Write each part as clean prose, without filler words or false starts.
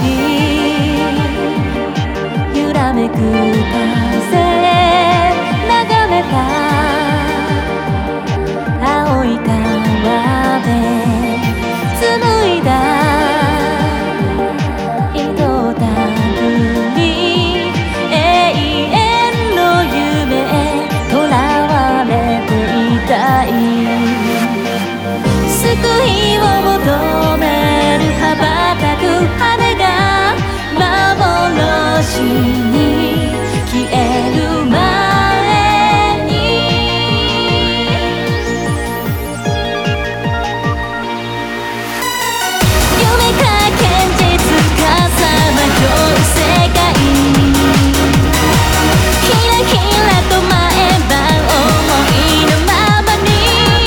揺らめく風眺めた青い川で紡いだ糸たぐり永遠の夢へとらわれていたい救いを求める羽ばたく羽が幻に消える前に夢か現実かさまよう世界ひらひらと毎晩思いのままに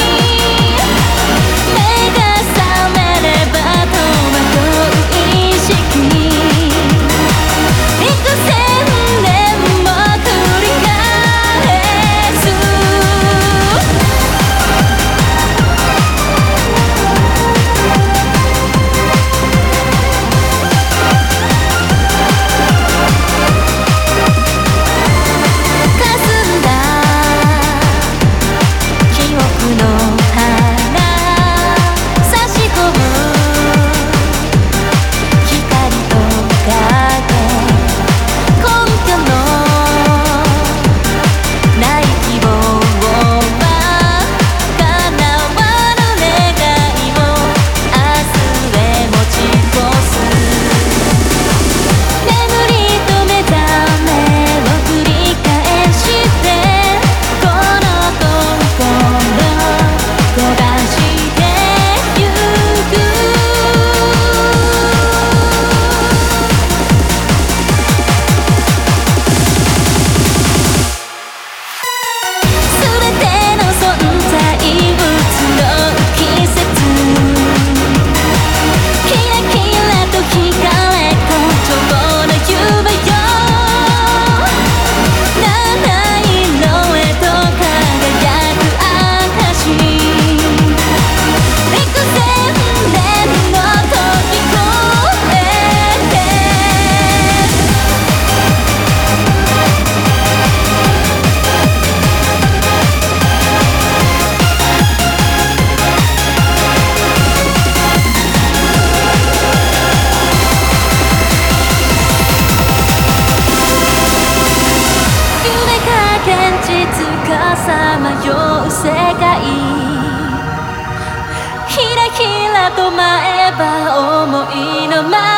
目が覚めれば戸惑う意識幾千年も繰り返す霞んだ記憶の花差し込む光と影根拠のない希望は叶わぬ願いを明日へ持ち越す眠りと目覚めを繰り返してこの心焦がしてゆく全ての存在移ろう季節キラキラと光れ誇張の夢よ七色へと輝く証幾千年の時越えて夢か現実かさまよう世界ひらひらと舞えば思いのま